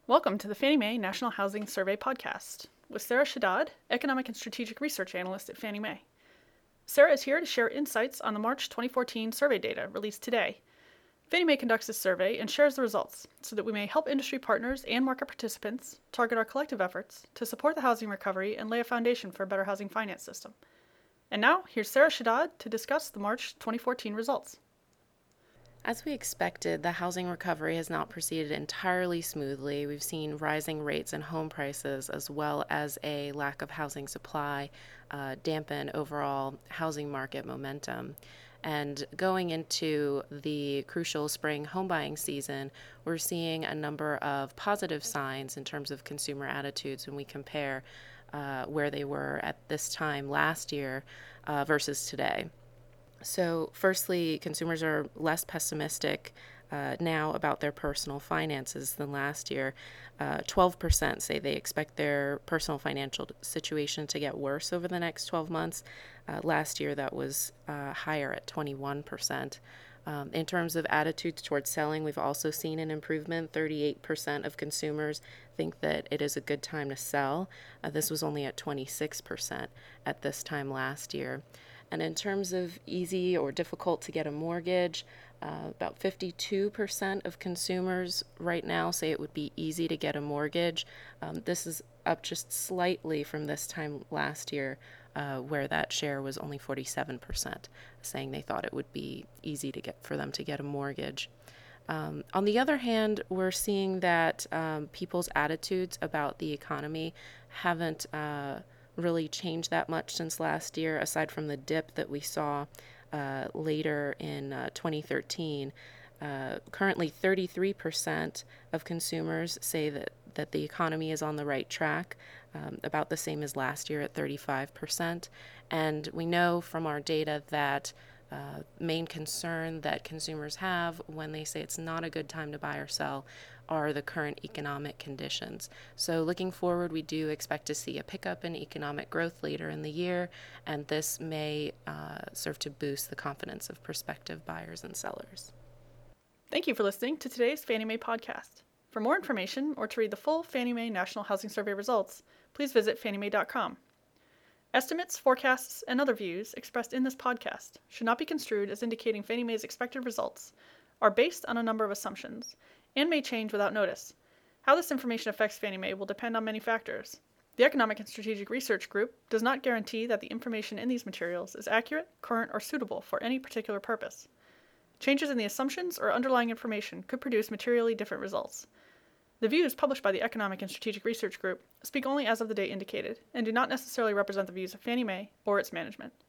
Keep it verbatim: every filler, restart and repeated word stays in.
Welcome to the Fannie Mae National Housing Survey podcast with Sarah Shaddad, Economic and Strategic Research Analyst at Fannie Mae. Sarah is here to share insights on the March twenty fourteen survey data released today. Fannie Mae conducts this survey and shares the results so that we may help industry partners and market participants target our collective efforts to support the housing recovery and lay a foundation for a better housing finance system. And now, here's Sarah Shaddad to discuss the March twenty fourteen results. As we expected, the housing recovery has not proceeded entirely smoothly. We've seen rising rates and home prices, as well as a lack of housing supply, uh, dampen overall housing market momentum. And going into the crucial spring home buying season, we're seeing a number of positive signs in terms of consumer attitudes when we compare uh, where they were at this time last year uh, versus today. So, firstly, consumers are less pessimistic uh, now about their personal finances than last year. Uh, twelve percent say they expect their personal financial situation to get worse over the next twelve months. Uh, last year, that was uh, higher at twenty-one percent. Um, in terms of attitudes towards selling, we've also seen an improvement. thirty-eight percent of consumers think that it is a good time to sell. Uh, this was only at twenty-six percent at this time last year. And in terms of easy or difficult to get a mortgage, uh, about fifty-two percent of consumers right now say it would be easy to get a mortgage. Um, this is up just slightly from this time last year, uh, where that share was only forty-seven percent, saying they thought it would be easy to get for them to get a mortgage. Um, on the other hand, we're seeing that um, people's attitudes about the economy haven't uh, really changed that much since last year, aside from the dip that we saw uh, later in uh, twenty thirteen. Uh, currently, thirty-three percent of consumers say that, that the economy is on the right track, um, about the same as last year at thirty-five percent. And we know from our data that uh, main concern that consumers have when they say it's not a good time to buy or sell are the current economic conditions. So looking forward, we do expect to see a pickup in economic growth later in the year, and this may uh, serve to boost the confidence of prospective buyers and sellers. Thank you for listening to today's Fannie Mae podcast. For more information or to read the full Fannie Mae National Housing Survey results, please visit fannie mae dot com. Estimates, forecasts, and other views expressed in this podcast should not be construed as indicating Fannie Mae's expected results, are based on a number of assumptions, and may change without notice. How this information affects Fannie Mae will depend on many factors. The Economic and Strategic Research Group does not guarantee that the information in these materials is accurate, current, or suitable for any particular purpose. Changes in the assumptions or underlying information could produce materially different results. The views published by the Economic and Strategic Research Group speak only as of the date indicated and do not necessarily represent the views of Fannie Mae or its management.